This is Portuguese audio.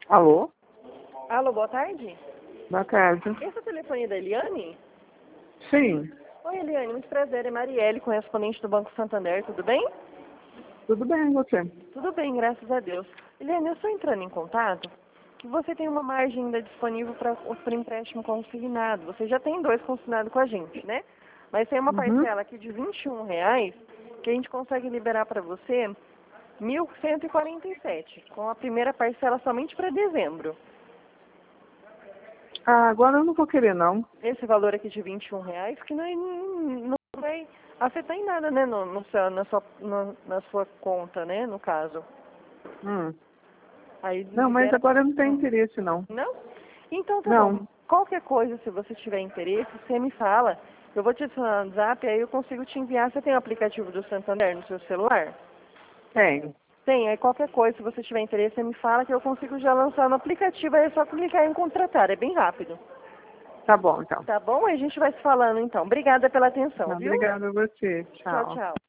Alô? Alô, boa tarde. Boa tarde. Esse é o telefone da Eliane? Sim, Oi, Eliane, muito prazer. É Marielle, correspondente do Banco Santander, tudo bem? tudo bem, você? Tudo bem, graças a Deus. Eliane, eu estou entrando em contato que você tem uma margem ainda disponível para empréstimo consignado. Você já tem 2 consignados com a gente, né? Mas tem uma Uhum. parcela aqui de R$ 21 que a gente consegue liberar para você 1.147, com a primeira parcela somente para dezembro. Ah, agora eu não vou querer, não. Esse valor aqui de R$ 21, que não vai afetar em nada, né, na sua conta, né, no caso. Hum. Aí Não, mas libera... agora eu não tenho interesse, não. Não? Então tá bom. Não. Qualquer coisa, se você tiver interesse, você me fala. Eu vou te adicionar no WhatsApp, aí eu consigo te enviar. Você tem o aplicativo do Santander no seu celular? Tem. Tem, aí qualquer coisa, se você tiver interesse, você me fala que eu consigo já lançar no aplicativo, aí é só clicar em contratar, é bem rápido. Tá bom, então. Tá bom? Aí a gente vai se falando então. Obrigada pela atenção, Tá, viu? obrigada a você. Tchau, Tchau. tchau.